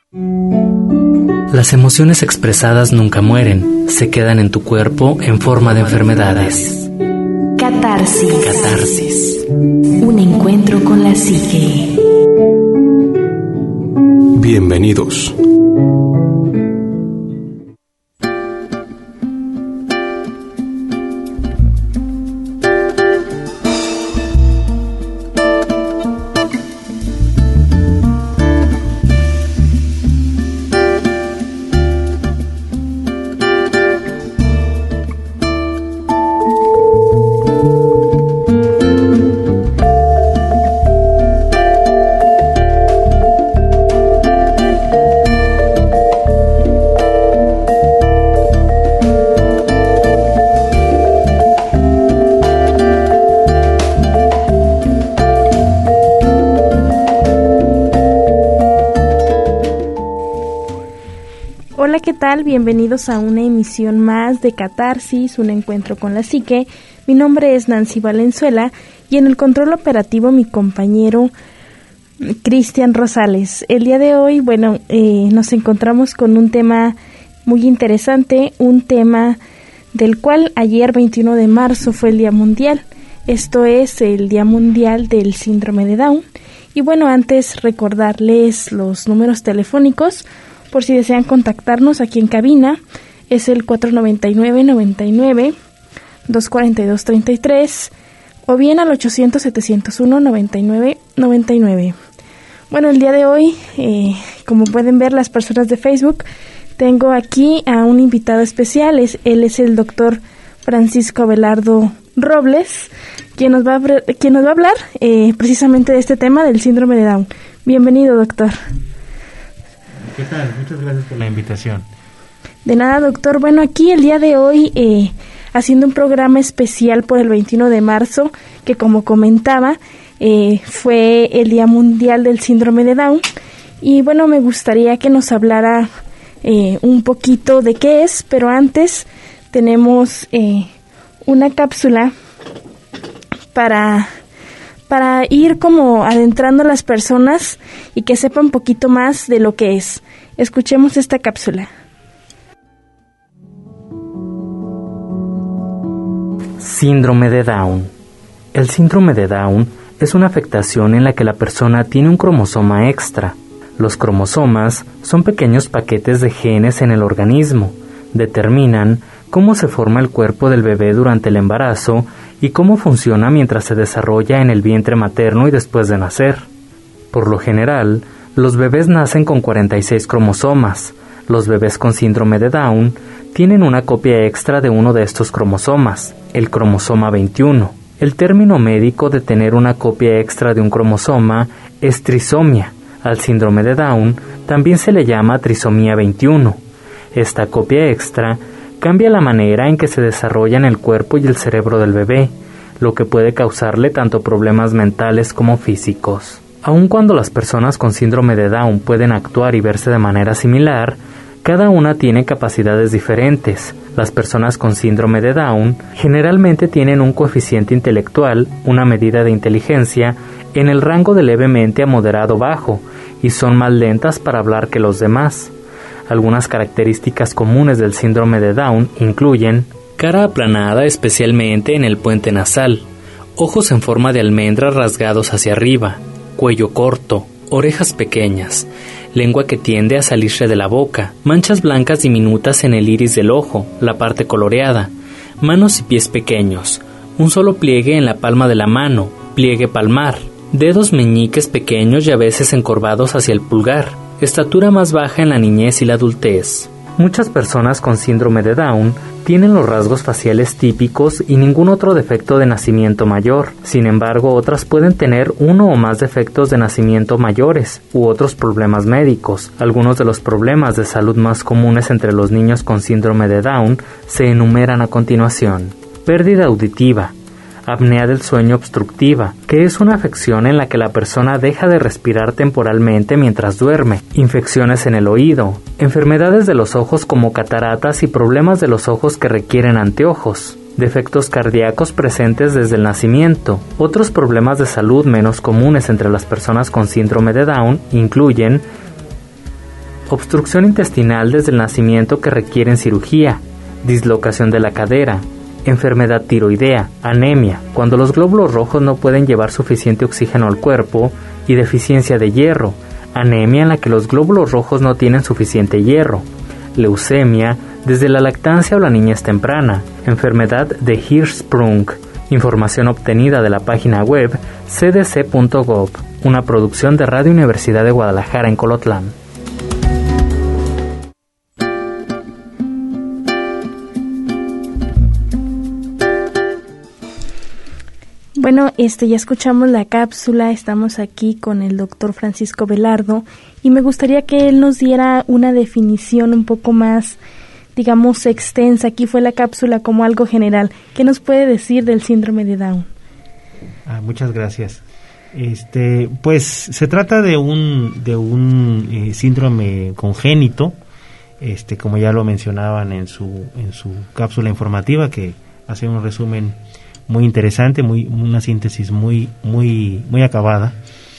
Las emociones expresadas nunca mueren, se quedan en tu cuerpo en forma de enfermedades. Catarsis. Un encuentro con la psique. Bienvenidos. Hola, ¿qué tal? Bienvenidos a una emisión más de Catarsis, un encuentro con la psique. Mi nombre es Nancy Valenzuela y en el control operativo mi compañero Cristian Rosales. El día de hoy, nos encontramos con un tema muy interesante, un tema del cual ayer 21 de marzo fue el Día Mundial. Esto es el Día Mundial del Síndrome de Down. Y antes recordarles los números telefónicos por si desean contactarnos aquí en cabina. Es el 499-99-242-33 o bien al 800-701-9999. El día de hoy, como pueden ver las personas de Facebook, tengo aquí a un invitado especial. Él es el doctor Francisco Abelardo Robles, quien nos va a hablar precisamente de este tema del síndrome de Down. Bienvenido, doctor. ¿Qué tal? Muchas gracias por la invitación. De nada, doctor. Aquí el día de hoy, haciendo un programa especial por el 21 de marzo, que como comentaba, fue el Día Mundial del Síndrome de Down. Y me gustaría que nos hablara un poquito de qué es, pero antes tenemos una cápsula para ir como adentrando a las personas y que sepan un poquito más de lo que es. Escuchemos esta cápsula. Síndrome de Down. El síndrome de Down es una afectación en la que la persona tiene un cromosoma extra. Los cromosomas son pequeños paquetes de genes en el organismo. Determinan cómo se forma el cuerpo del bebé durante el embarazo y cómo funciona mientras se desarrolla en el vientre materno y después de nacer. Por lo general, los bebés nacen con 46 cromosomas. Los bebés con síndrome de Down tienen una copia extra de uno de estos cromosomas, el cromosoma 21. El término médico de tener una copia extra de un cromosoma es trisomía. Al síndrome de Down también se le llama trisomía 21. Esta copia extra cambia la manera en que se desarrolla en el cuerpo y el cerebro del bebé, lo que puede causarle tanto problemas mentales como físicos. Aun cuando las personas con síndrome de Down pueden actuar y verse de manera similar, cada una tiene capacidades diferentes. Las personas con síndrome de Down generalmente tienen un coeficiente intelectual, una medida de inteligencia, en el rango de levemente a moderado bajo, y son más lentas para hablar que los demás. Algunas características comunes del síndrome de Down incluyen cara aplanada especialmente en el puente nasal, ojos en forma de almendra rasgados hacia arriba, cuello corto, orejas pequeñas, lengua que tiende a salirse de la boca, manchas blancas diminutas en el iris del ojo, la parte coloreada, manos y pies pequeños, un solo pliegue en la palma de la mano, pliegue palmar, dedos meñiques pequeños y a veces encorvados hacia el pulgar, estatura más baja en la niñez y la adultez. Muchas personas con síndrome de Down tienen los rasgos faciales típicos y ningún otro defecto de nacimiento mayor. Sin embargo, otras pueden tener uno o más defectos de nacimiento mayores u otros problemas médicos. Algunos de los problemas de salud más comunes entre los niños con síndrome de Down se enumeran a continuación. Pérdida auditiva, apnea del sueño obstructiva, que es una afección en la que la persona deja de respirar temporalmente mientras duerme, infecciones en el oído, enfermedades de los ojos como cataratas y problemas de los ojos que requieren anteojos, defectos cardíacos presentes desde el nacimiento. Otros problemas de salud menos comunes entre las personas con síndrome de Down incluyen obstrucción intestinal desde el nacimiento que requieren cirugía, dislocación de la cadera, enfermedad tiroidea, anemia, cuando los glóbulos rojos no pueden llevar suficiente oxígeno al cuerpo, y deficiencia de hierro, anemia en la que los glóbulos rojos no tienen suficiente hierro, leucemia desde la lactancia o la niñez temprana, enfermedad de Hirschsprung. Información obtenida de la página web cdc.gov, una producción de Radio Universidad de Guadalajara en Colotlán. Bueno, ya escuchamos la cápsula, estamos aquí con el doctor Francisco Velardo y me gustaría que él nos diera una definición un poco más, digamos, extensa. Aquí fue la cápsula como algo general. ¿Qué nos puede decir del síndrome de Down? Muchas gracias. Pues se trata de un síndrome congénito, como ya lo mencionaban en su cápsula informativa, que hace un resumen muy interesante, una síntesis muy acabada,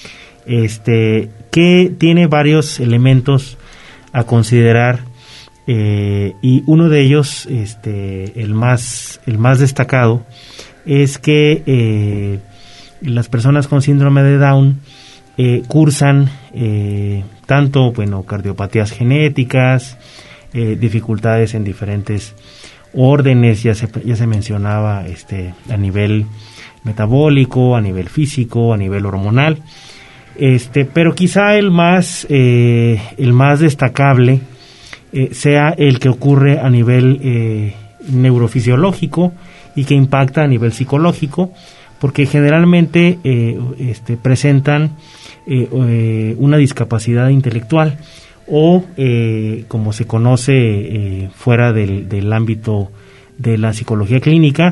que tiene varios elementos a considerar, y uno de ellos, el más destacado, es que las personas con síndrome de Down cursan tanto, cardiopatías genéticas, dificultades en diferentes órdenes, ya se mencionaba, a nivel metabólico, a nivel físico, a nivel hormonal, pero quizá el más destacable sea el que ocurre a nivel neurofisiológico y que impacta a nivel psicológico, porque generalmente presentan una discapacidad intelectual, o como se conoce fuera del ámbito de la psicología clínica,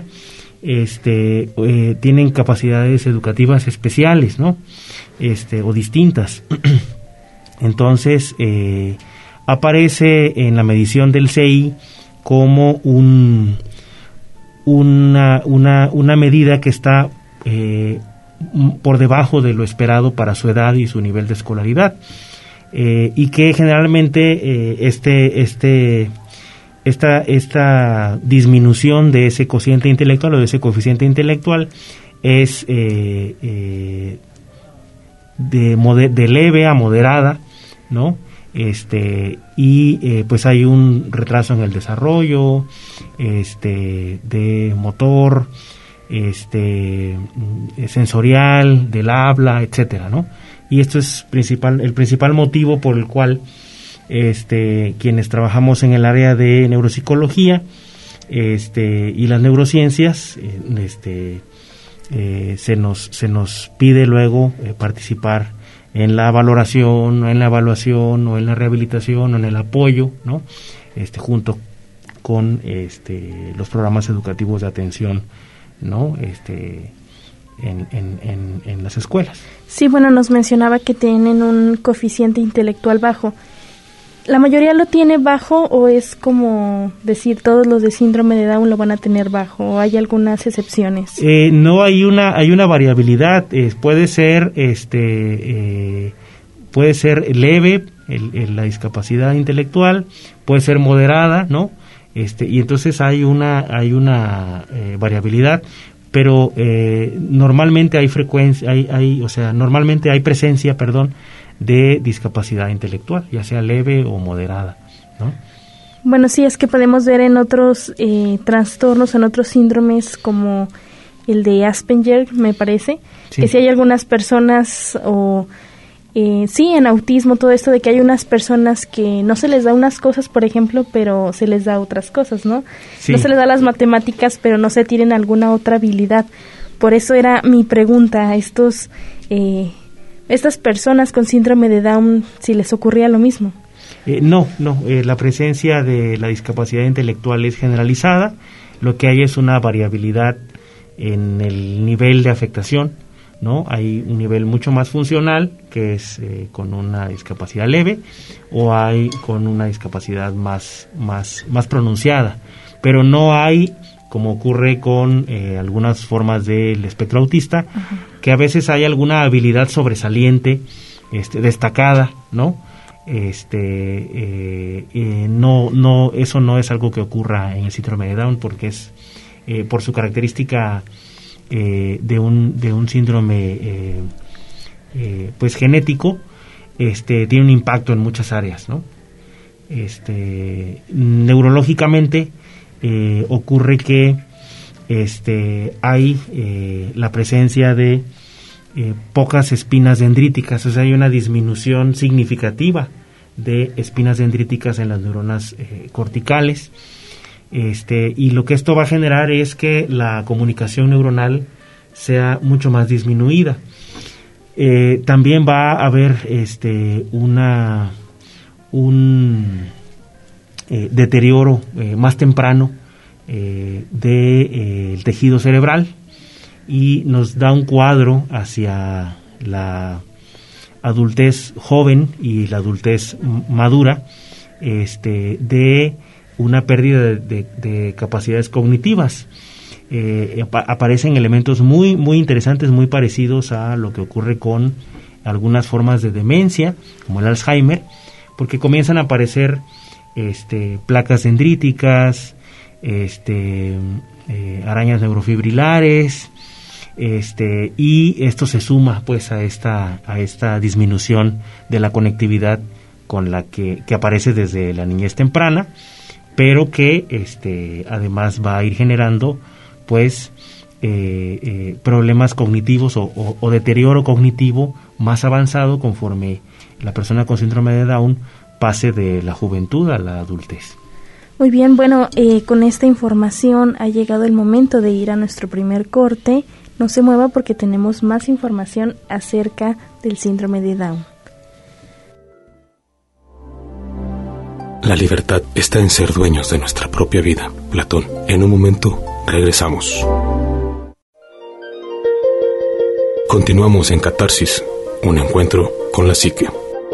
tienen capacidades educativas especiales, ¿no? O distintas. Entonces aparece en la medición del CI como una medida que está por debajo de lo esperado para su edad y su nivel de escolaridad. Y que generalmente esta disminución de ese cociente intelectual o de ese coeficiente intelectual es de leve a moderada, ¿no? Pues hay un retraso en el desarrollo de motor, sensorial, del habla, etcétera, ¿no? Y esto es el principal motivo por el cual quienes trabajamos en el área de neuropsicología y las neurociencias se nos pide luego participar en la valoración, o en la evaluación, o en la rehabilitación, o en el apoyo, ¿no? Junto con los programas educativos de atención, ¿no? En las escuelas. Sí, bueno, nos mencionaba que tienen un coeficiente intelectual bajo. ¿La mayoría lo tiene bajo o es como decir todos los de síndrome de Down lo van a tener bajo, o hay algunas excepciones? No, hay una variabilidad. Puede ser leve la discapacidad intelectual, puede ser moderada, ¿no? Y entonces hay una variabilidad. Pero normalmente hay presencia, de discapacidad intelectual, ya sea leve o moderada, ¿no? Bueno, sí, es que podemos ver en otros trastornos, en otros síndromes como el de Asperger, me parece, sí, que sí hay algunas personas en autismo, todo esto de que hay unas personas que no se les da unas cosas, por ejemplo, pero se les da otras cosas, ¿no? Sí. No se les da las matemáticas, pero no se tienen alguna otra habilidad. Por eso era mi pregunta a estas personas con síndrome de Down, si les ocurría lo mismo. No, la presencia de la discapacidad intelectual es generalizada. Lo que hay es una variabilidad en el nivel de afectación, ¿no? Hay un nivel mucho más funcional, que es con una discapacidad leve, o hay con una discapacidad más pronunciada, pero no hay, como ocurre con algunas formas del espectro autista, uh-huh, que a veces hay alguna habilidad sobresaliente, destacada, ¿no? no, eso no es algo que ocurra en el síndrome de Down, porque es por su característica de un síndrome pues genético, tiene un impacto en muchas áreas, ¿no? Neurológicamente ocurre que hay la presencia de pocas espinas dendríticas, o sea, hay una disminución significativa de espinas dendríticas en las neuronas corticales, y lo que esto va a generar es que la comunicación neuronal sea mucho más disminuida. También va a haber un deterioro más temprano del tejido cerebral, y nos da un cuadro hacia la adultez joven y la adultez madura, de una pérdida de capacidades cognitivas. Aparecen elementos muy, muy interesantes, muy parecidos a lo que ocurre con algunas formas de demencia, como el Alzheimer, porque comienzan a aparecer placas dendríticas, arañas neurofibrilares, y esto se suma pues a esta disminución de la conectividad con la que aparece desde la niñez temprana, pero que además va a ir generando pues problemas cognitivos o deterioro cognitivo más avanzado conforme la persona con síndrome de Down pase de la juventud a la adultez. Muy bien, bueno, con esta información ha llegado el momento de ir a nuestro primer corte. No se mueva porque tenemos más información acerca del síndrome de Down. La libertad está en ser dueños de nuestra propia vida. Platón. En un momento, regresamos. Continuamos en Catarsis, un encuentro con la psique.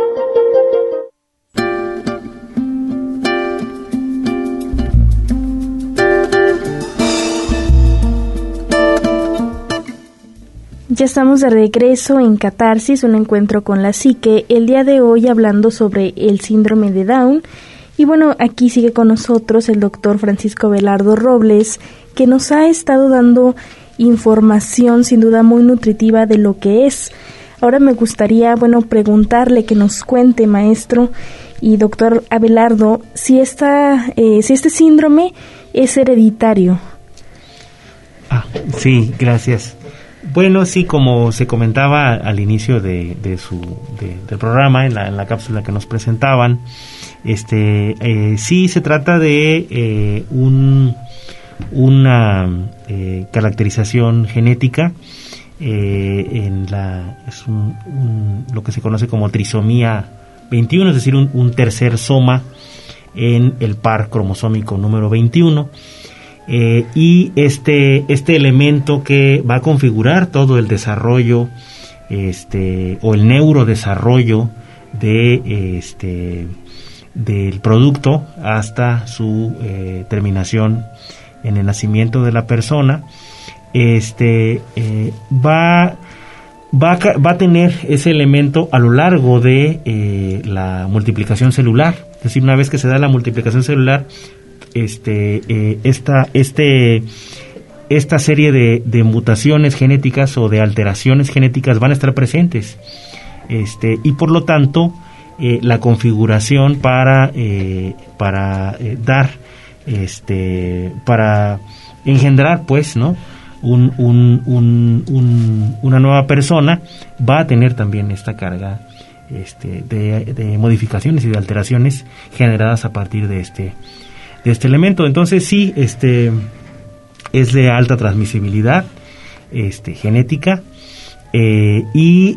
Ya estamos de regreso en Catarsis, un encuentro con la psique, el día de hoy hablando sobre el síndrome de Down. Y bueno, aquí sigue con nosotros el doctor Francisco Abelardo Robles, que nos ha estado dando información sin duda muy nutritiva de lo que es. Ahora me gustaría, preguntarle, que nos cuente, maestro y doctor Abelardo, si este síndrome es hereditario. Sí, gracias. Bueno, sí, como se comentaba al inicio del programa, en la cápsula que nos presentaban, sí se trata de una caracterización genética, es lo que se conoce como trisomía 21, es decir, un tercer soma en el par cromosómico número 21. Y este elemento que va a configurar todo el desarrollo o el neurodesarrollo del producto hasta su terminación en el nacimiento de la persona, va a tener ese elemento a lo largo de la multiplicación celular. Es decir, una vez que se da la multiplicación celular, esta serie de mutaciones genéticas o de alteraciones genéticas van a estar presentes, y por lo tanto la configuración para engendrar pues una nueva persona va a tener también esta carga de modificaciones y de alteraciones generadas a partir de este elemento. Entonces sí, es de alta transmisibilidad genética, y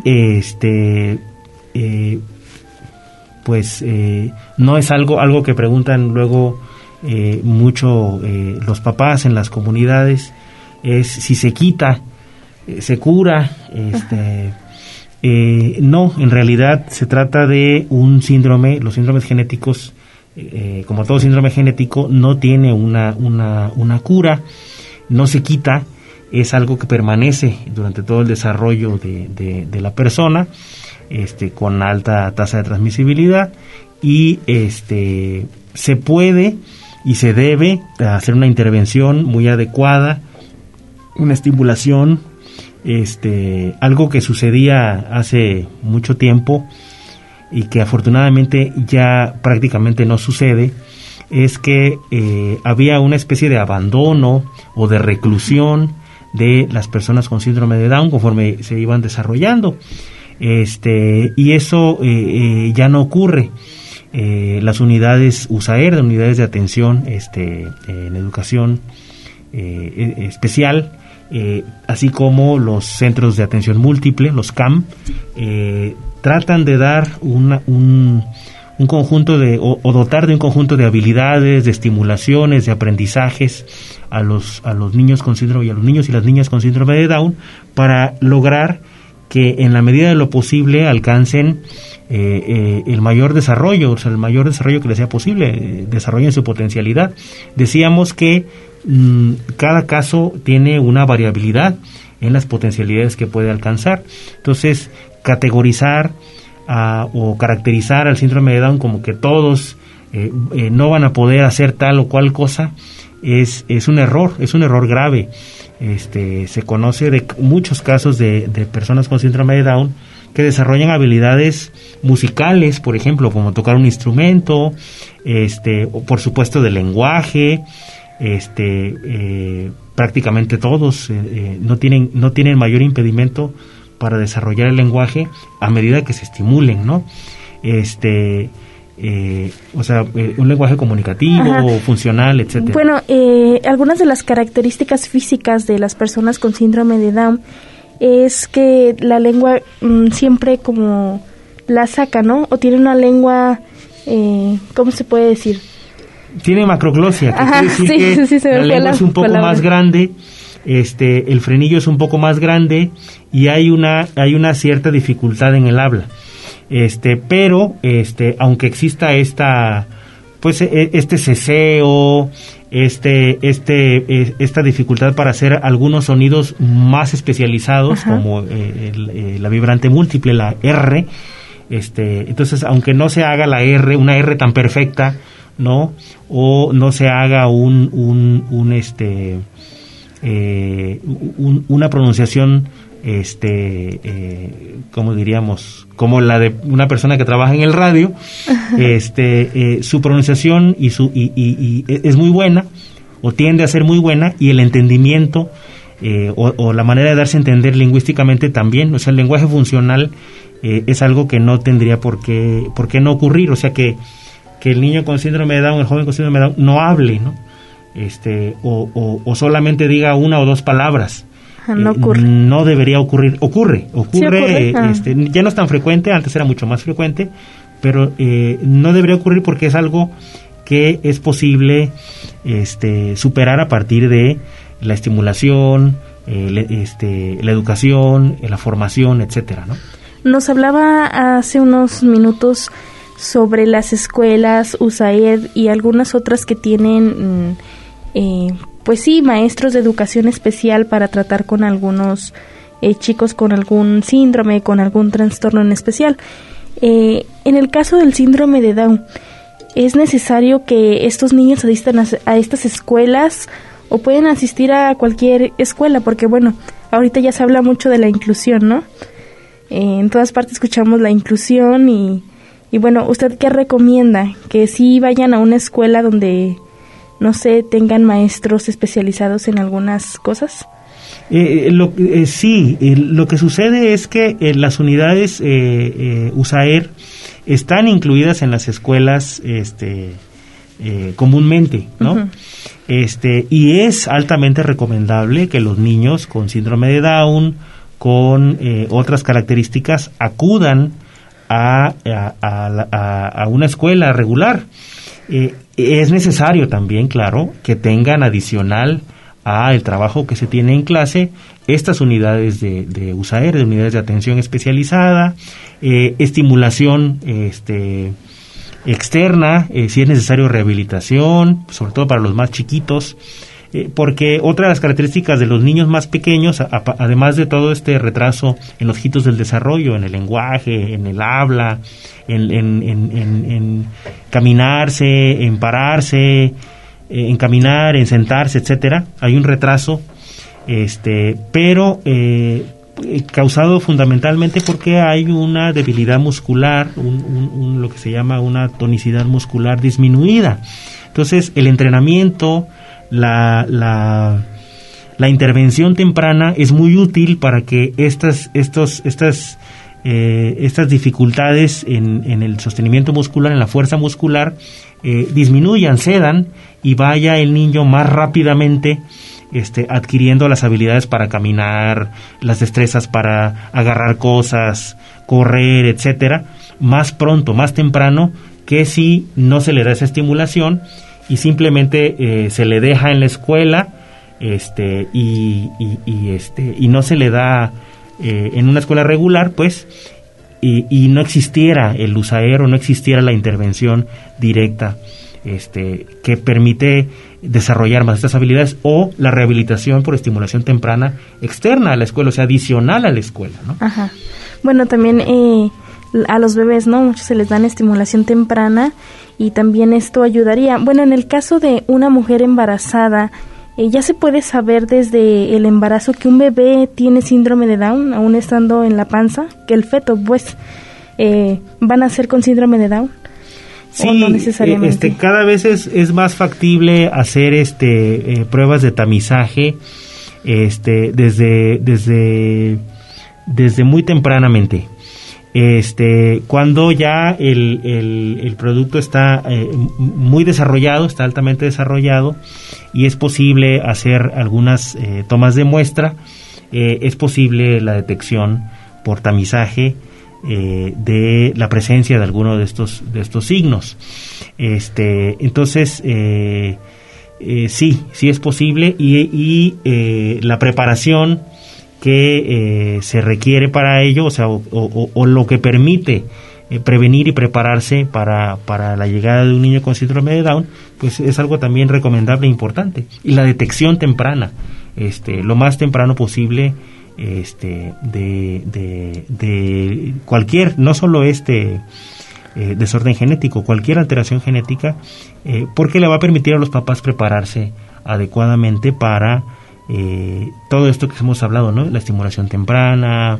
no es algo que preguntan luego mucho los papás en las comunidades, es si se quita, se cura. No, en realidad se trata de un síndrome. Los síndromes genéticos, como todo síndrome genético, no tiene una cura, no se quita, es algo que permanece durante todo el desarrollo de la persona, con alta tasa de transmisibilidad, y se puede y se debe hacer una intervención muy adecuada, una estimulación, algo que sucedía hace mucho tiempo y que afortunadamente ya prácticamente no sucede, es que había una especie de abandono o de reclusión de las personas con síndrome de Down conforme se iban desarrollando, y eso ya no ocurre. Las unidades USAER, unidades de atención en educación especial, así como los centros de atención múltiple, los CAM, tratan de dar un conjunto o dotar de un conjunto de habilidades, de estimulaciones, de aprendizajes a los niños con síndrome y a los niños y las niñas con síndrome de Down, para lograr que en la medida de lo posible alcancen el mayor desarrollo, o sea, el mayor desarrollo que les sea posible, desarrollen su potencialidad. Decíamos que cada caso tiene una variabilidad en las potencialidades que puede alcanzar. Entonces, categorizar o caracterizar al síndrome de Down como que todos no van a poder hacer tal o cual cosa es un error grave. Se conoce de muchos casos de personas con síndrome de Down que desarrollan habilidades musicales, por ejemplo, como tocar un instrumento, o por supuesto de lenguaje. Prácticamente todos no tienen mayor impedimento para desarrollar el lenguaje a medida que se estimulen, ¿no? Un lenguaje comunicativo, funcional, etcétera. Bueno, algunas de las características físicas de las personas con síndrome de Down es que la lengua siempre como la saca, ¿no? O tiene una lengua, ¿cómo se puede decir? Tiene macroglosia, que quiere decir que la lengua es un poco más grande, el frenillo es un poco más grande y hay una cierta dificultad en el habla. Pero aunque exista esta ceseo, esta dificultad para hacer algunos sonidos más especializados, como la vibrante múltiple, la R, entonces aunque no se haga la R, una R tan perfecta, ¿no? O no se haga una pronunciación como diríamos, como la de una persona que trabaja en el radio, su pronunciación y es muy buena, o tiende a ser muy buena, y el entendimiento o la manera de darse a entender lingüísticamente también. O sea, el lenguaje funcional es algo que no tendría por qué no ocurrir. O sea, que el niño con síndrome de Down, el joven con síndrome de Down, no hable, ¿no? O solamente diga una o dos palabras. No ocurre. No debería ocurrir. Ocurre. Sí, ocurre. Ya no es tan frecuente, antes era mucho más frecuente, pero no debería ocurrir porque es algo que es posible superar a partir de la estimulación, la educación, la formación, etcétera, ¿no? Nos hablaba hace unos minutos sobre las escuelas USAED y algunas otras que tienen pues sí, maestros de educación especial para tratar con algunos chicos con algún síndrome, con algún trastorno en especial. En el caso del síndrome de Down, ¿es necesario que estos niños asistan a estas escuelas o pueden asistir a cualquier escuela? Porque bueno, ahorita ya se habla mucho de la inclusión, ¿no? En todas partes escuchamos la inclusión y bueno, ¿usted qué recomienda? ¿Que sí vayan a una escuela donde, no sé, tengan maestros especializados en algunas cosas? Sí, lo que sucede es que las unidades USAER están incluidas en las escuelas comúnmente, ¿no? Uh-huh. Y es altamente recomendable que los niños con síndrome de Down, con otras características, acudan a una escuela regular. Es necesario también, claro, que tengan adicional a el trabajo que se tiene en clase estas unidades de USAER, de unidades de atención especializada, estimulación externa, si es necesario rehabilitación, sobre todo para los más chiquitos, porque otra de las características de los niños más pequeños, además de todo este retraso en los hitos del desarrollo, en el lenguaje, en el habla, en caminarse, en pararse, en caminar, en sentarse, etcétera, hay un retraso, pero causado fundamentalmente porque hay una debilidad muscular, lo que se llama una tonicidad muscular disminuida. Entonces, el entrenamiento, la intervención temprana es muy útil para que estas dificultades en el sostenimiento muscular, en la fuerza muscular, disminuyan, cedan, y vaya el niño más rápidamente adquiriendo las habilidades para caminar, las destrezas para agarrar cosas, correr, etcétera, más pronto, más temprano, que si no se le da esa estimulación y simplemente se le deja en la escuela y no se le da en una escuela regular, pues, y no existiera el USAER o no existiera la intervención directa que permite desarrollar más estas habilidades, o la rehabilitación por estimulación temprana externa a la escuela, o sea, adicional a la escuela, ¿no? Ajá. Bueno, también a los bebés, ¿no? Muchos se les dan estimulación temprana y también esto ayudaría. Bueno, en el caso de una mujer embarazada, ya se puede saber desde el embarazo que un bebé tiene síndrome de Down, aún estando en la panza, que el feto, pues, van a ser con síndrome de Down. Sí, no necesariamente. Cada vez es más factible hacer pruebas de tamizaje desde muy tempranamente. Cuando ya el producto está muy desarrollado, está altamente desarrollado, y es posible hacer algunas tomas de muestra, es posible la detección por tamizaje de la presencia de alguno de estos signos. Entonces sí es posible, y la preparación que se requiere para ello, o sea, o lo que permite prevenir y prepararse para la llegada de un niño con síndrome de Down, pues es algo también recomendable e importante. Y la detección temprana, lo más temprano posible, de cualquier, no solo desorden genético, cualquier alteración genética, porque le va a permitir a los papás prepararse adecuadamente para todo esto que hemos hablado, ¿no? La estimulación temprana,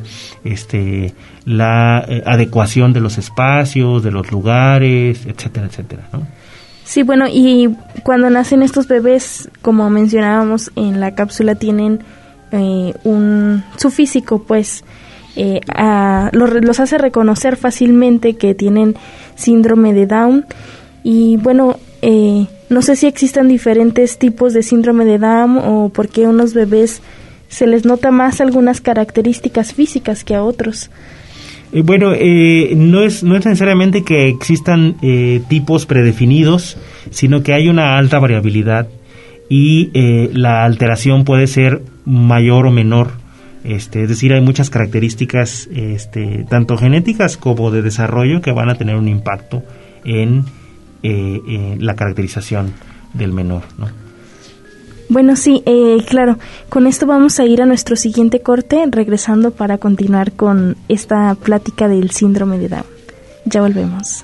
la adecuación de los espacios, de los lugares, etcétera, etcétera, ¿no? Sí, bueno, y cuando nacen estos bebés, como mencionábamos en la cápsula, tienen su físico, pues, los hace reconocer fácilmente que tienen síndrome de Down. Y bueno, no sé si existan diferentes tipos de síndrome de Down, o por qué a unos bebés se les nota más algunas características físicas que a otros. Bueno, no es necesariamente que existan tipos predefinidos, sino que hay una alta variabilidad, y la alteración puede ser mayor o menor. Es decir, hay muchas características tanto genéticas como de desarrollo que van a tener un impacto en la caracterización del menor, ¿no? Bueno, sí, claro. Con esto vamos a ir a nuestro siguiente corte, regresando para continuar con esta plática del síndrome de Down. Ya volvemos.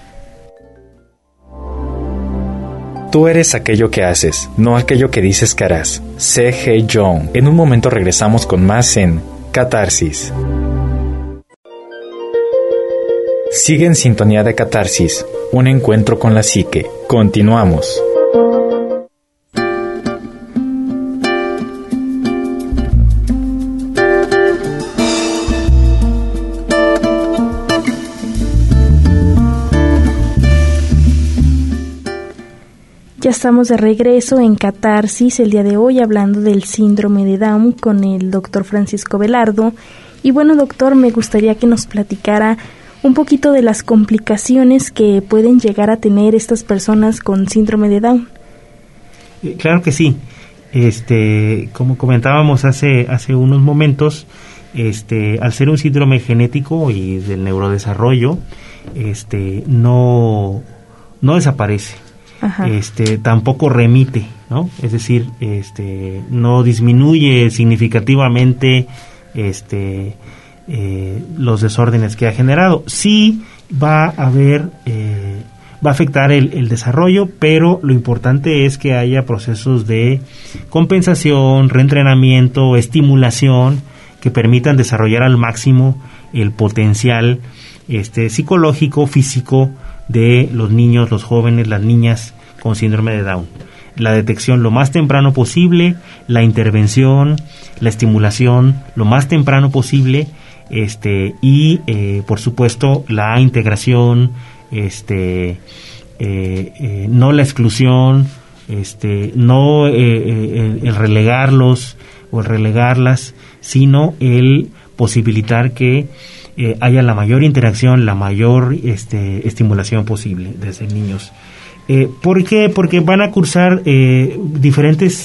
Tú eres aquello que haces, no aquello que dices que harás. C.G. Jung. En un momento regresamos con más en Catarsis. Sigue en sintonía de Catarsis, un encuentro con la psique. Continuamos. Ya estamos de regreso en Catarsis, el día de hoy hablando del síndrome de Down con el doctor Francisco Velardo. Y bueno, doctor, me gustaría que nos platicara un poquito de las complicaciones que pueden llegar a tener estas personas con síndrome de Down. Claro que sí. Como comentábamos hace unos momentos, al ser un síndrome genético y del neurodesarrollo, no desaparece. tampoco remite, ¿no? Es decir, no disminuye significativamente los desórdenes que ha generado. Sí va a afectar el desarrollo, pero lo importante es que haya procesos de compensación, reentrenamiento, estimulación que permitan desarrollar al máximo el potencial psicológico, físico de los niños, los jóvenes, las niñas con síndrome de Down. La detección lo más temprano posible, la intervención, la estimulación lo más temprano posible, y por supuesto la integración, no la exclusión, no el relegarlos o el relegarlas, sino el posibilitar que haya la mayor interacción, la mayor estimulación posible desde niños. ¿Por qué? Porque van a cursar diferentes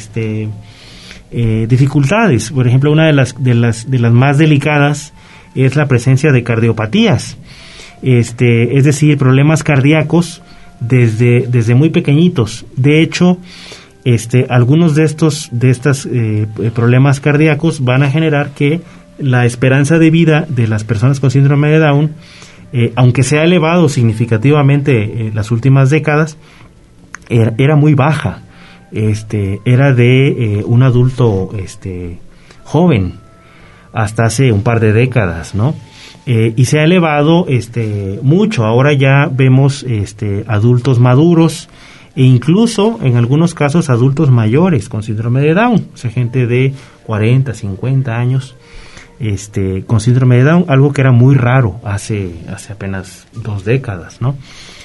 dificultades. Por ejemplo, una de las más delicadas es la presencia de cardiopatías, es decir, problemas cardíacos desde muy pequeñitos. De hecho, algunos de estos problemas cardíacos van a generar que la esperanza de vida de las personas con síndrome de Down, aunque se ha elevado significativamente en las últimas décadas, era muy baja. Era de un adulto joven hasta hace un par de décadas, ¿no? Y se ha elevado mucho. Ahora ya vemos adultos maduros e incluso en algunos casos adultos mayores con síndrome de Down, o sea, gente de 40, 50 años con síndrome de Down, algo que era muy raro hace apenas 2 décadas, ¿no?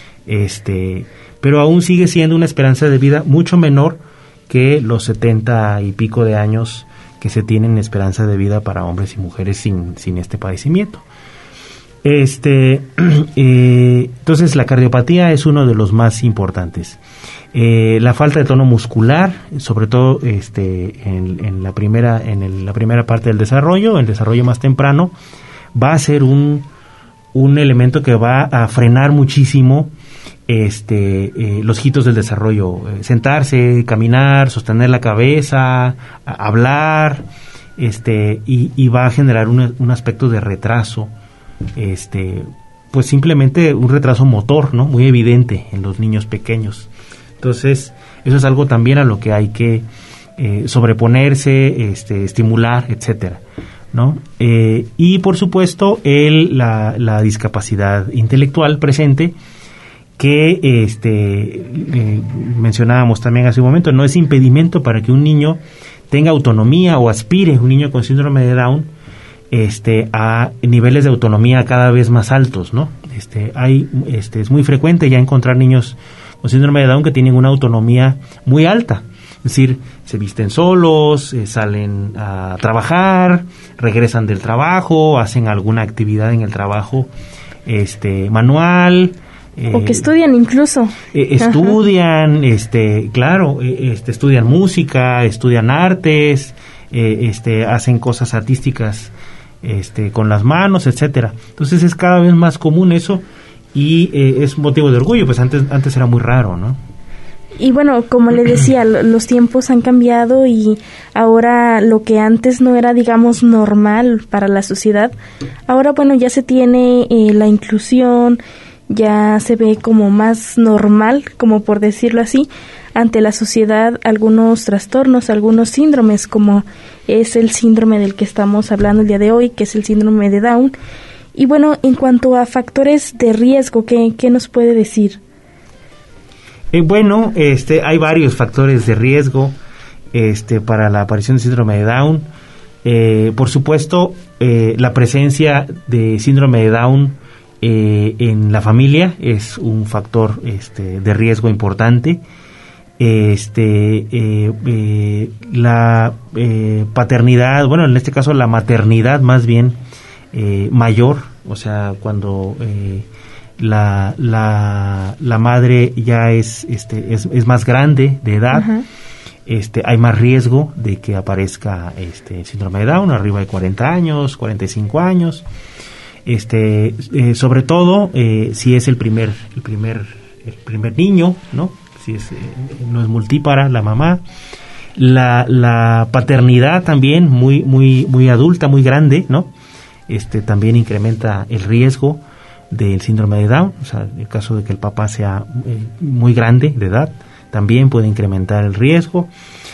Pero aún sigue siendo una esperanza de vida mucho menor que los 70 y pico de años que se tienen esperanza de vida para hombres y mujeres sin este padecimiento. Entonces la cardiopatía es uno de los más importantes. La falta de tono muscular, sobre todo en la primera parte del desarrollo, el desarrollo más temprano, va a ser un elemento que va a frenar muchísimo los hitos del desarrollo. Sentarse, caminar, sostener la cabeza, hablar, y va a generar un aspecto de retraso, pues simplemente un retraso motor, ¿no? Muy evidente en los niños pequeños. Entonces, eso es algo también a lo que hay que sobreponerse, estimular, etcétera, ¿no? Y por supuesto la discapacidad intelectual presente, que mencionábamos también hace un momento, no es impedimento para que un niño tenga autonomía o aspire, un niño con síndrome de Down, a niveles de autonomía cada vez más altos, ¿no? Es muy frecuente ya encontrar niños con síndrome de Down que tienen una autonomía muy alta. Es decir, se visten solos, salen a trabajar, regresan del trabajo, hacen alguna actividad en el trabajo manual. O que estudian incluso. Estudian, claro, estudian música, estudian artes, hacen cosas artísticas con las manos, etcétera. Entonces es cada vez más común eso y es motivo de orgullo, pues antes era muy raro, ¿no? Y bueno, como le decía, los tiempos han cambiado y ahora lo que antes no era, digamos, normal para la sociedad, ahora, bueno, ya se tiene la inclusión, ya se ve como más normal, como por decirlo así, ante la sociedad algunos trastornos, algunos síndromes, como es el síndrome del que estamos hablando el día de hoy, que es el síndrome de Down. Y bueno, en cuanto a factores de riesgo, ¿qué nos puede decir? Bueno, hay varios factores de riesgo para la aparición de síndrome de Down. Por supuesto, la presencia de síndrome de Down en la familia es un factor de riesgo importante. La paternidad, bueno, en este caso la maternidad más bien mayor, o sea, cuando la madre ya es más grande de edad, uh-huh. Hay más riesgo de que aparezca síndrome de Down arriba de 40 años, 45 años. Sobre todo si es el primer primer niño, ¿no? Si no es multípara la mamá. La paternidad también muy adulta, muy grande, ¿no? También incrementa el riesgo del síndrome de Down. O sea, en el caso de que el papá sea muy grande de edad, también puede incrementar el riesgo.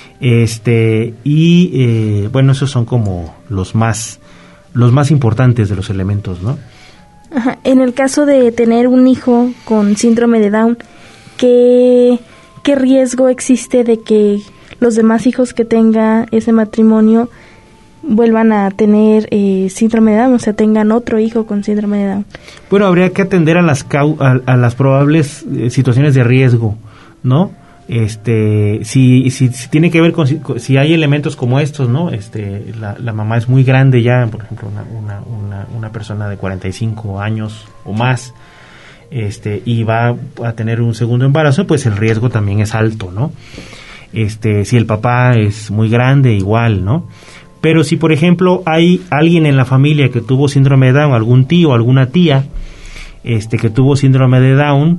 Bueno, esos son como los más importantes de los elementos, ¿no? Ajá. En el caso de tener un hijo con síndrome de Down, ¿qué riesgo existe de que los demás hijos que tenga ese matrimonio vuelvan a tener síndrome de Down, o sea, tengan otro hijo con síndrome de Down? Bueno, habría que atender a las probables situaciones de riesgo, ¿no? Si tiene que ver con si hay elementos como estos, ¿no? La mamá es muy grande ya, por ejemplo, una persona de 45 años o más, y va a tener un segundo embarazo, pues el riesgo también es alto, ¿no? Si el papá es muy grande, igual, ¿no? Pero si, por ejemplo, hay alguien en la familia que tuvo síndrome de Down, algún tío, alguna tía, que tuvo síndrome de Down,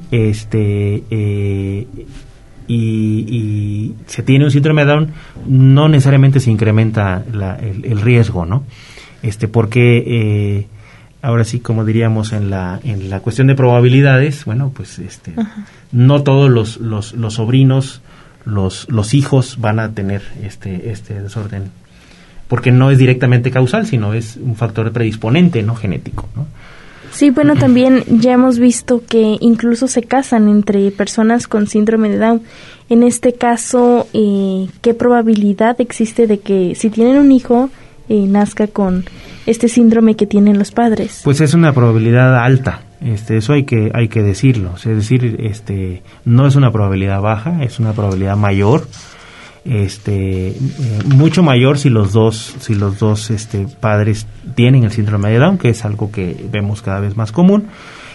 y se tiene un síndrome de Down, no necesariamente se incrementa el riesgo, ¿no? Porque ahora sí, como diríamos en la cuestión de probabilidades, bueno, pues no todos los sobrinos, los hijos van a tener este desorden, porque no es directamente causal, sino es un factor predisponente, no genético, ¿no? Sí, bueno, también ya hemos visto que incluso se casan entre personas con síndrome de Down. En este caso, ¿qué probabilidad existe de que si tienen un hijo nazca con este síndrome que tienen los padres? Pues es una probabilidad alta. Eso hay que decirlo. Es decir, no es una probabilidad baja, es una probabilidad mayor. Mucho mayor si los dos padres tienen el síndrome de Down, que es algo que vemos cada vez más común,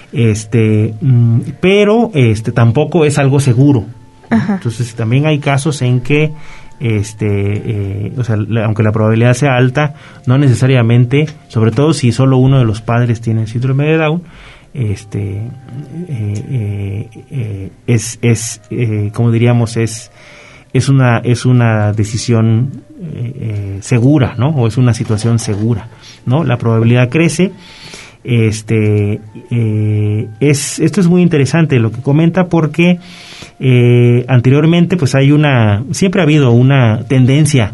pero tampoco es algo seguro. Ajá. Entonces también hay casos en que aunque la probabilidad sea alta, no necesariamente, sobre todo si solo uno de los padres tiene el síndrome de Down, como diríamos, es una decisión segura, ¿no? O es una situación segura, ¿no? La probabilidad crece. Esto es muy interesante lo que comenta, porque anteriormente pues siempre ha habido una tendencia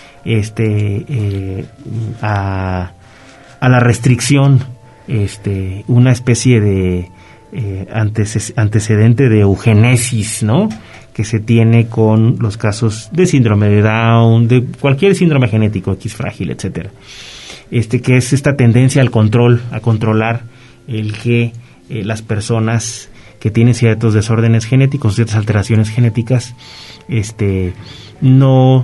a la restricción, una especie de antecedente de eugenesis, ¿no?, que se tiene con los casos de síndrome de Down, de cualquier síndrome genético, X frágil, etcétera. Que es esta tendencia al control, a controlar el que las personas que tienen ciertos desórdenes genéticos, ciertas alteraciones genéticas, no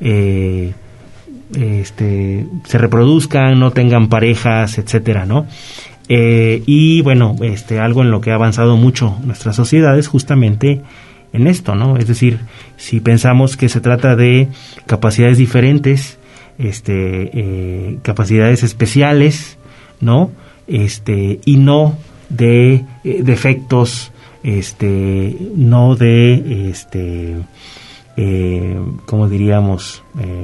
se reproduzcan, no tengan parejas, etcétera, ¿no? Y bueno, algo en lo que ha avanzado mucho nuestra sociedad es justamente en esto, ¿no? Es decir, si pensamos que se trata de capacidades diferentes, capacidades especiales, ¿no? Y no de defectos, no de, ¿cómo diríamos?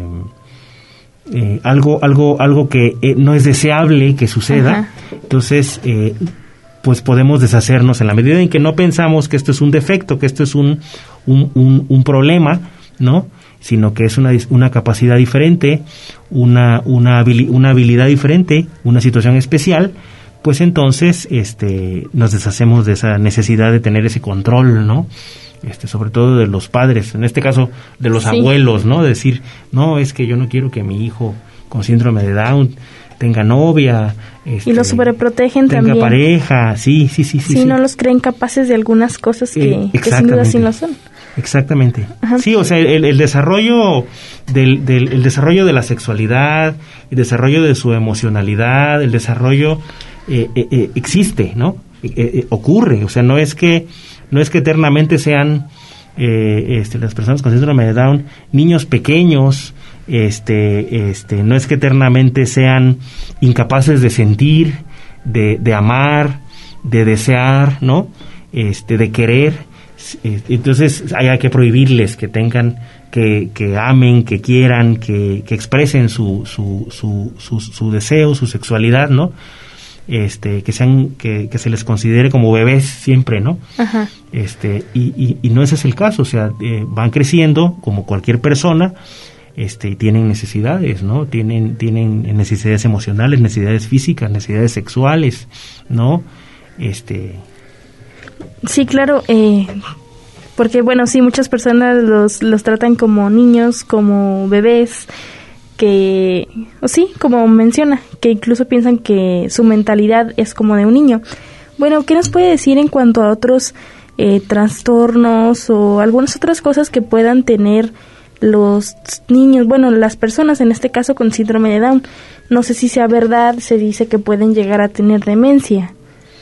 Algo que no es deseable que suceda. Ajá. Entonces, pues podemos deshacernos en la medida en que no pensamos que esto es un defecto, que esto es un problema, ¿no?, sino que es una capacidad diferente, una habilidad diferente, una situación especial. Pues entonces nos deshacemos de esa necesidad de tener ese control, ¿no? Sobre todo de los padres, en este caso de los abuelos, ¿no? Decir, no, es que yo no quiero que mi hijo con síndrome de Down tenga novia, y los sobreprotegen tenga también, pareja, sí. No los creen capaces de algunas cosas que sin duda sí lo son. Exactamente. Ajá. Sí, o sea, el desarrollo el desarrollo de la sexualidad, el desarrollo de su emocionalidad, el desarrollo existe, ¿no? Ocurre, o sea, no es que eternamente sean las personas con síndrome de Down niños pequeños, no es que eternamente sean incapaces de sentir, de amar, de desear, ¿no? de querer. Entonces hay que prohibirles que tengan, que amen, que quieran, que expresen su deseo, su sexualidad, ¿no? Que se les considere como bebés siempre, ¿no? Ajá. Y no ese es el caso, o sea, van creciendo como cualquier persona, y tienen necesidades, ¿no? Tienen necesidades emocionales, necesidades físicas, necesidades sexuales, ¿no? Sí, claro, porque bueno, sí, muchas personas los tratan como niños, como bebés, o sí, como menciona, que incluso piensan que su mentalidad es como de un niño. Bueno, ¿qué nos puede decir en cuanto a otros trastornos o algunas otras cosas que puedan tener los niños, bueno, las personas en este caso con síndrome de Down? No sé si sea verdad, se dice que pueden llegar a tener demencia.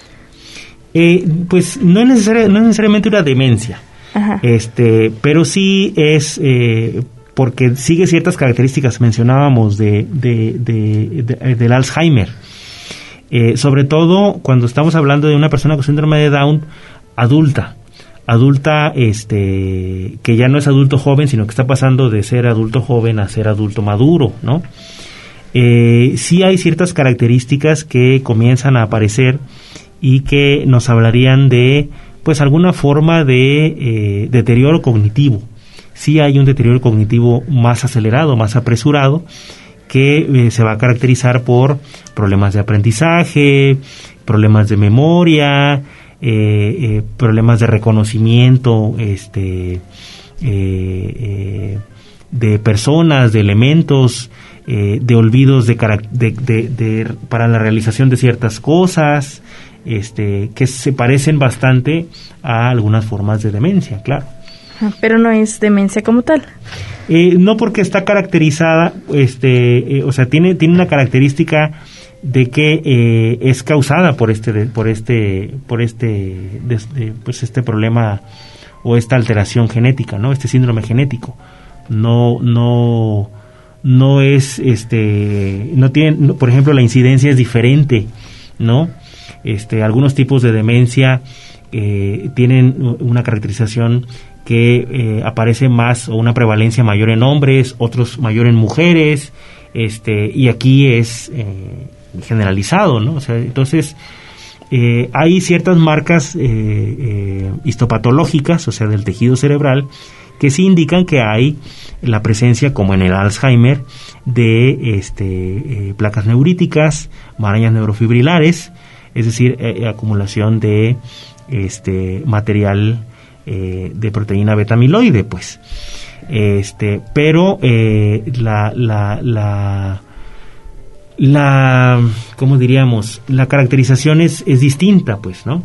Pues no es necesariamente una demencia. Ajá. Pero sí es porque sigue ciertas características, mencionábamos del Alzheimer, sobre todo cuando estamos hablando de una persona con síndrome de Down adulta, que ya no es adulto joven, sino que está pasando de ser adulto joven a ser adulto maduro, ¿no? Sí hay ciertas características que comienzan a aparecer y que nos hablarían de, pues, alguna forma de deterioro cognitivo. Sí hay un deterioro cognitivo más acelerado, más apresurado, que se va a caracterizar por problemas de aprendizaje, problemas de memoria, problemas de reconocimiento de personas, de elementos, de olvidos para la realización de ciertas cosas, que se parecen bastante a algunas formas de demencia, claro. Pero no es demencia como tal. No, porque está caracterizada, o sea, tiene una característica de que es causada por este problema o esta alteración genética, ¿no? Este síndrome genético. No es, no tiene, por ejemplo, la incidencia es diferente, ¿no? Algunos tipos de demencia tienen una caracterización que aparece más, o una prevalencia mayor en hombres, otros mayor en mujeres, y aquí es generalizado, ¿no? O sea, entonces hay ciertas marcas histopatológicas, o sea, del tejido cerebral, que sí indican que hay la presencia, como en el Alzheimer, de placas neuríticas, marañas neurofibrilares, es decir, acumulación de material de proteína beta amiloide, pues. Pero ¿cómo diríamos? La caracterización es distinta, pues, ¿no?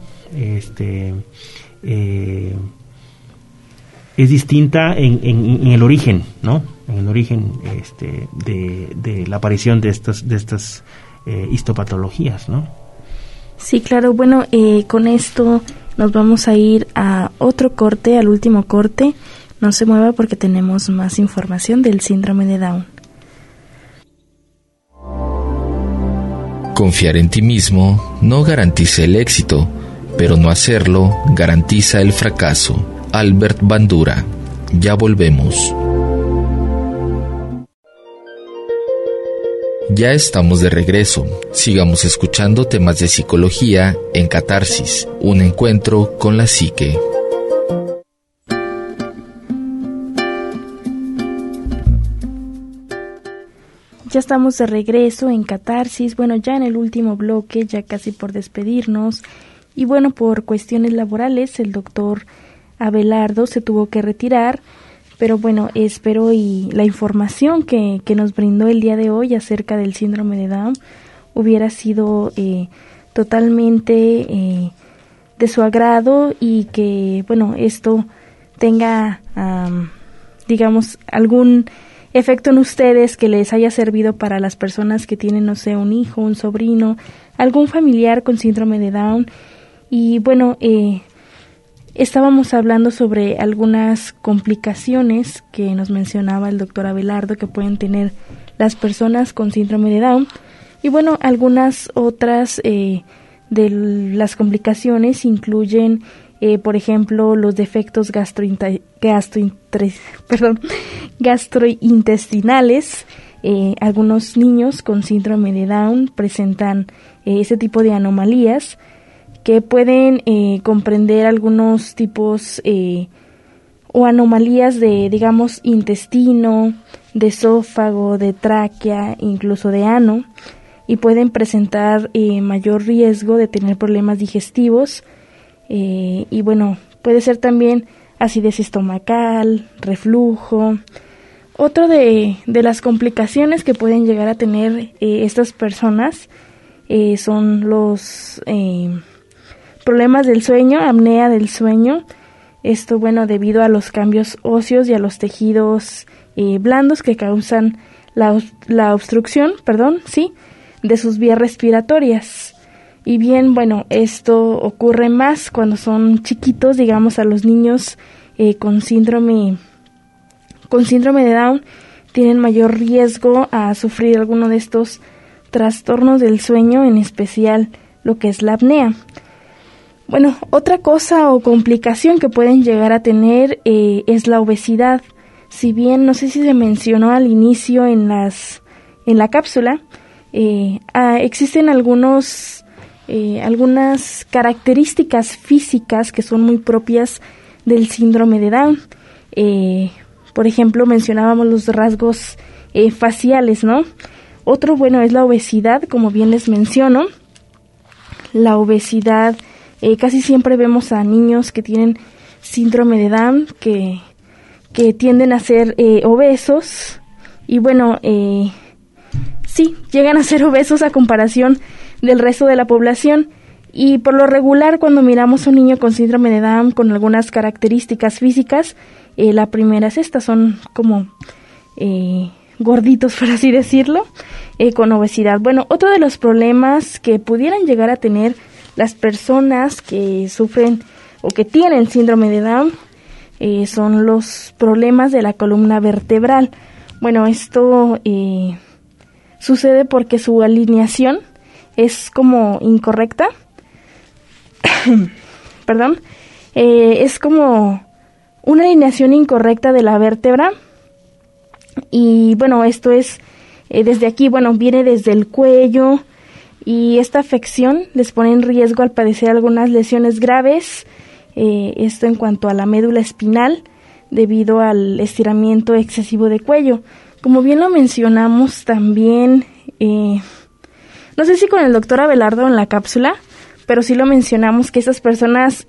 Es distinta en el origen, ¿no? En el origen de la aparición de estas histopatologías, ¿no? Sí, claro. Bueno, con esto nos vamos a ir a otro corte, al último corte. No se mueva porque tenemos más información del síndrome de Down. Confiar en ti mismo no garantiza el éxito, pero no hacerlo garantiza el fracaso. Albert Bandura. Ya volvemos. Ya estamos de regreso. Sigamos escuchando temas de psicología en Catarsis, un encuentro con la psique. Ya estamos de regreso en Catarsis, bueno, ya en el último bloque, ya casi por despedirnos. Y bueno, por cuestiones laborales, el doctor Abelardo se tuvo que retirar, pero bueno, espero y la información que nos brindó el día de hoy acerca del síndrome de Down hubiera sido totalmente de su agrado, y que, bueno, esto tenga, digamos, algún efecto en ustedes, que les haya servido para las personas que tienen, no sé, un hijo, un sobrino, algún familiar con síndrome de Down. Y bueno, estábamos hablando sobre algunas complicaciones que nos mencionaba el doctor Abelardo que pueden tener las personas con síndrome de Down. Y bueno, algunas otras de las complicaciones incluyen por ejemplo, los defectos gastrointestinales. Algunos niños con síndrome de Down presentan ese tipo de anomalías que pueden comprender algunos tipos o anomalías de, digamos, intestino, de esófago, de tráquea, incluso de ano, y pueden presentar mayor riesgo de tener problemas digestivos y bueno, puede ser también acidez estomacal, reflujo. Otro de las complicaciones que pueden llegar a tener estas personas son los problemas del sueño, apnea del sueño. Esto, bueno, debido a los cambios óseos y a los tejidos blandos que causan la obstrucción, de sus vías respiratorias. Y bien, bueno, esto ocurre más cuando son chiquitos, digamos, a los niños con síndrome de Down tienen mayor riesgo a sufrir alguno de estos trastornos del sueño, en especial lo que es la apnea. Bueno, otra cosa o complicación que pueden llegar a tener es la obesidad. Si bien no sé si se mencionó al inicio en la cápsula, existen algunas características físicas que son muy propias del síndrome de Down. Por ejemplo, mencionábamos los rasgos faciales, ¿no? Otro, bueno, es la obesidad, como bien les menciono. La obesidad, casi siempre vemos a niños que tienen síndrome de Down que tienden a ser obesos y bueno, sí, llegan a ser obesos a comparación del resto de la población. Y por lo regular, cuando miramos a un niño con síndrome de Down con algunas características físicas, la primera es esta, son como gorditos, por así decirlo, con obesidad. Bueno, otro de los problemas que pudieran llegar a tener las personas que sufren o que tienen síndrome de Down son los problemas de la columna vertebral. Bueno, esto sucede porque su alineación es como incorrecta. Es como una alineación incorrecta de la vértebra. Y bueno, esto es desde aquí, bueno, viene desde el cuello, y esta afección les pone en riesgo al padecer algunas lesiones graves, esto en cuanto a la médula espinal, debido al estiramiento excesivo de cuello. Como bien lo mencionamos también, no sé si con el doctor Abelardo en la cápsula, pero sí lo mencionamos que esas personas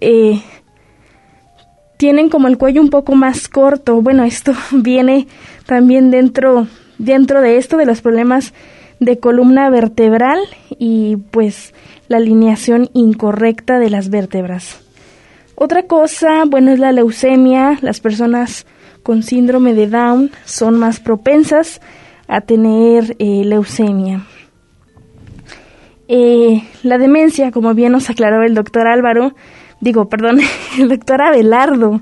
tienen como el cuello un poco más corto. Bueno, esto viene también dentro de esto, de los problemas de columna vertebral y pues la alineación incorrecta de las vértebras. Otra cosa, bueno, es la leucemia. Las personas con síndrome de Down son más propensas a tener leucemia. La demencia, como bien nos aclaró el doctor el doctor Abelardo,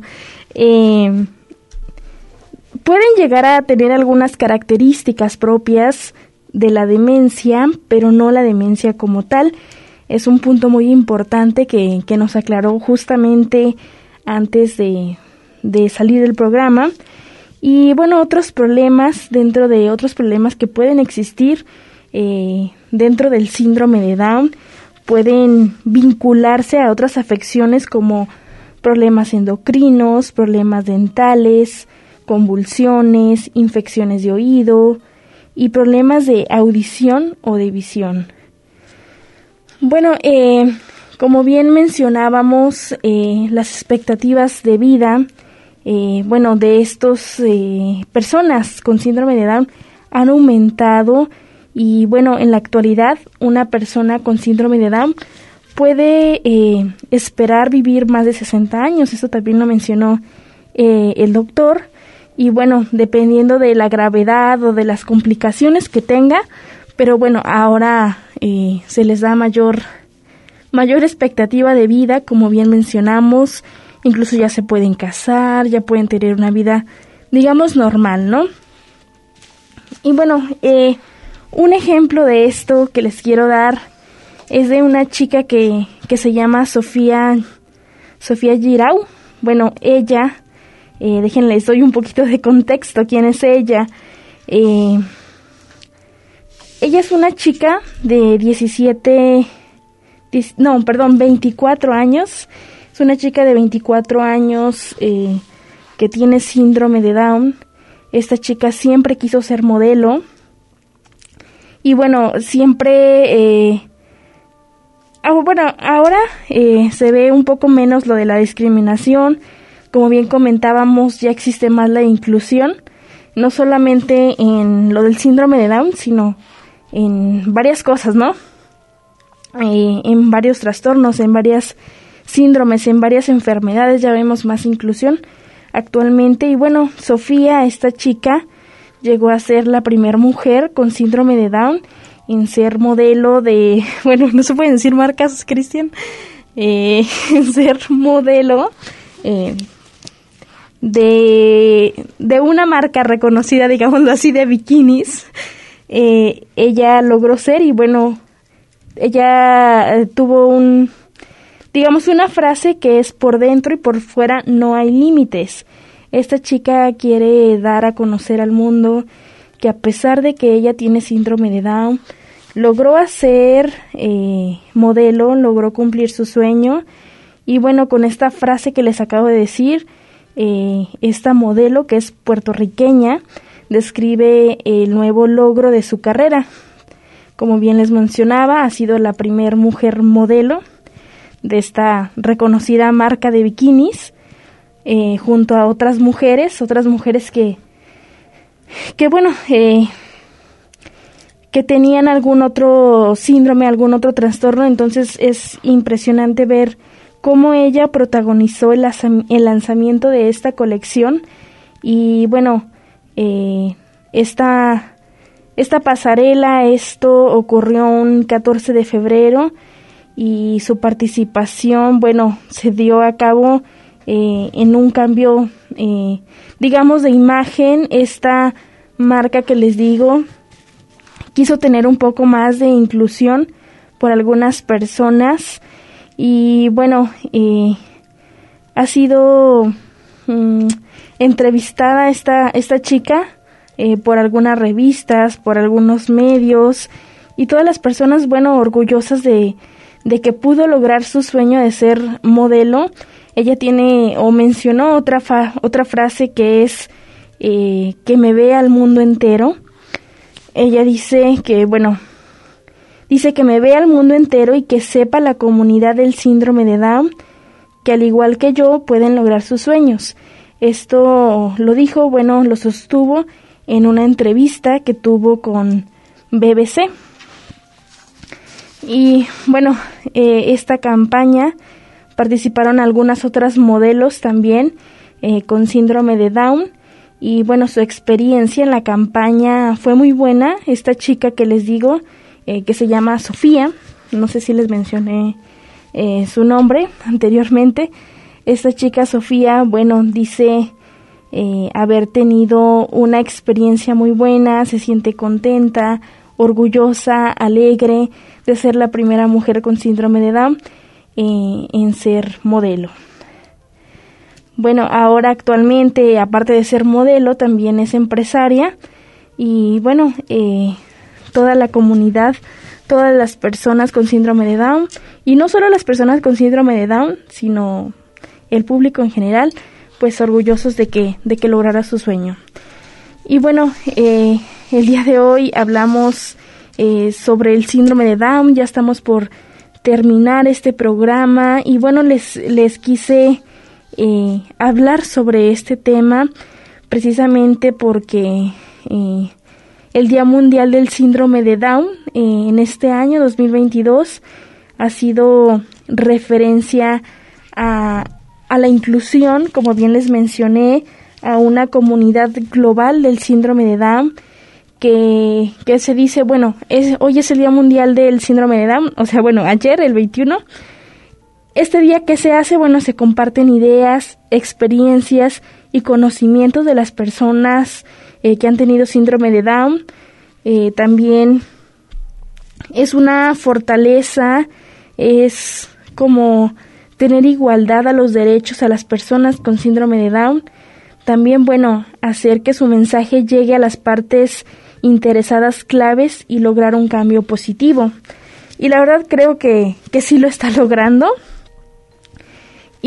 pueden llegar a tener algunas características propias de la demencia, pero no la demencia como tal. Es un punto muy importante que nos aclaró justamente antes de salir del programa. Y bueno, otros problemas que pueden existir dentro del síndrome de Down pueden vincularse a otras afecciones como problemas endocrinos, problemas dentales, convulsiones, infecciones de oído y problemas de audición o de visión. Bueno, como bien mencionábamos, las expectativas de vida, de estos personas con síndrome de Down han aumentado. Y bueno, en la actualidad, una persona con síndrome de Down puede esperar vivir más de 60 años. Eso también lo mencionó el doctor. Y bueno, dependiendo de la gravedad o de las complicaciones que tenga, pero bueno, ahora se les da mayor expectativa de vida, como bien mencionamos. Incluso ya se pueden casar, ya pueden tener una vida, digamos, normal, ¿no? Y bueno, un ejemplo de esto que les quiero dar es de una chica que se llama Sofía Sofía Girau. Bueno, ella, déjenles doy un poquito de contexto. ¿Quién es ella? Ella es una chica de 24 años. Es una chica de 24 años que tiene síndrome de Down. Esta chica siempre quiso ser modelo. Y bueno, siempre... ahora se ve un poco menos lo de la discriminación. Como bien comentábamos, ya existe más la inclusión. No solamente en lo del síndrome de Down, sino en varias cosas, ¿no? En varios trastornos, en varias síndromes, en varias enfermedades ya vemos más inclusión actualmente. Y bueno, Sofía, esta chica, llegó a ser la primera mujer con síndrome de Down en ser modelo de... Bueno, no se pueden decir marcas, Cristian. En ser modelo de una marca reconocida, digámoslo así, de bikinis. Ella logró ser, y bueno, ella tuvo una frase que es: por dentro y por fuera no hay límites. Esta chica quiere dar a conocer al mundo que, a pesar de que ella tiene síndrome de Down, logró hacer modelo, logró cumplir su sueño. Y bueno, con esta frase que les acabo de decir, esta modelo, que es puertorriqueña, describe el nuevo logro de su carrera. Como bien les mencionaba, ha sido la primera mujer modelo de esta reconocida marca de bikinis, junto a otras mujeres que tenían algún otro síndrome, algún otro trastorno. Entonces es impresionante ver cómo ella protagonizó el lanzamiento de esta colección. Y bueno, esta pasarela, esto ocurrió un 14 de febrero y su participación, bueno, se dio a cabo en un cambio, digamos, de imagen. Esta marca que les digo quiso tener un poco más de inclusión por algunas personas. Y bueno, ha sido entrevistada esta chica por algunas revistas, por algunos medios, y todas las personas, bueno, orgullosas de que pudo lograr su sueño de ser modelo. Ella tiene, o mencionó otra frase que es que me vea al mundo entero. Ella dice que me vea al mundo entero y que sepa la comunidad del síndrome de Down que, al igual que yo, pueden lograr sus sueños. Esto lo dijo, bueno, lo sostuvo en una entrevista que tuvo con BBC. Y bueno, esta campaña participaron algunas otras modelos también con síndrome de Down. Y bueno, su experiencia en la campaña fue muy buena. Esta chica que les digo, que se llama Sofía, no sé si les mencioné su nombre anteriormente. Esta chica Sofía, bueno, dice haber tenido una experiencia muy buena, se siente contenta, orgullosa, alegre de ser la primera mujer con síndrome de Down en ser modelo. Bueno, ahora actualmente, aparte de ser modelo, también es empresaria. Y bueno, toda la comunidad, todas las personas con síndrome de Down, y no solo las personas con síndrome de Down, sino el público en general, pues orgullosos de que lograra su sueño. Y bueno, el día de hoy hablamos sobre el síndrome de Down. Ya estamos por terminar este programa, y bueno, les quise hablar sobre este tema precisamente porque el Día Mundial del Síndrome de Down en este año 2022 ha sido referencia a la inclusión, como bien les mencioné, a una comunidad global del síndrome de Down, que se dice, bueno, hoy es el Día Mundial del Síndrome de Down, o sea, bueno, ayer, el 21. Este día, ¿qué se hace? Bueno, se comparten ideas, experiencias y conocimientos de las personas que han tenido síndrome de Down. También es una fortaleza, es como tener igualdad a los derechos a las personas con síndrome de Down. También, hacer que su mensaje llegue a las partes interesadas claves y lograr un cambio positivo. Y la verdad creo que sí lo está logrando. Y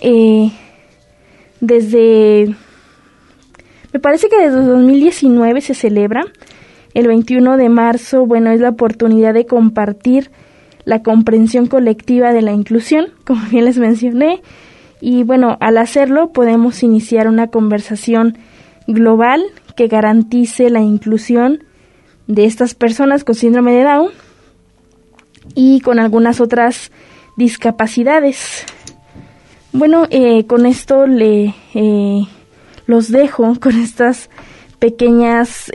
me parece que desde 2019 se celebra. El 21 de marzo, es la oportunidad de compartir la comprensión colectiva de la inclusión, como bien les mencioné. Y al hacerlo podemos iniciar una conversación global que garantice la inclusión de estas personas con síndrome de Down y con algunas otras discapacidades. Con esto los dejo con estas pequeñas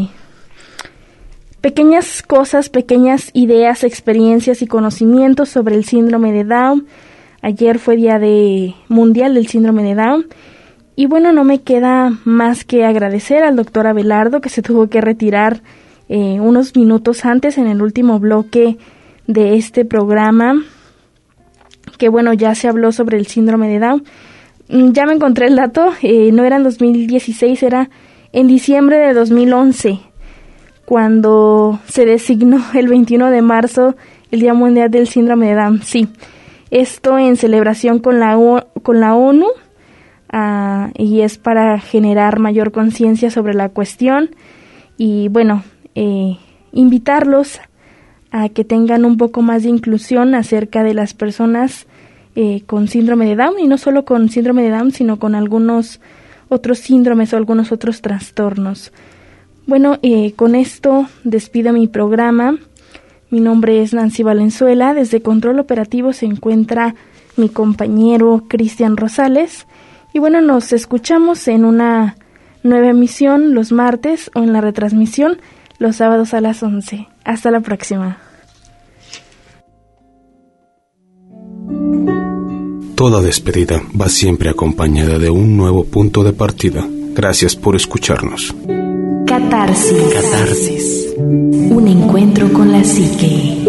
cosas, pequeñas ideas, experiencias y conocimientos sobre el síndrome de Down. Ayer fue Día Mundial del Síndrome de Down. Y no me queda más que agradecer al doctor Abelardo, que se tuvo que retirar unos minutos antes en el último bloque de este programa, que ya se habló sobre el síndrome de Down. Ya me encontré el dato, no era en 2016, era en diciembre de 2011, cuando se designó el 21 de marzo el Día Mundial del Síndrome de Down. Sí, esto en celebración con la ONU, y es para generar mayor conciencia sobre la cuestión y invitarlos a que tengan un poco más de inclusión acerca de las personas con síndrome de Down, y no solo con síndrome de Down, sino con algunos otros síndromes o algunos otros trastornos. Con esto despido mi programa. Mi nombre es Nancy Valenzuela. Desde Control Operativo se encuentra mi compañero Cristian Rosales. Y nos escuchamos en una nueva emisión los martes o en la retransmisión los sábados a las 11. Hasta la próxima. Toda despedida va siempre acompañada de un nuevo punto de partida. Gracias por escucharnos. Catarsis. Un encuentro con la psique.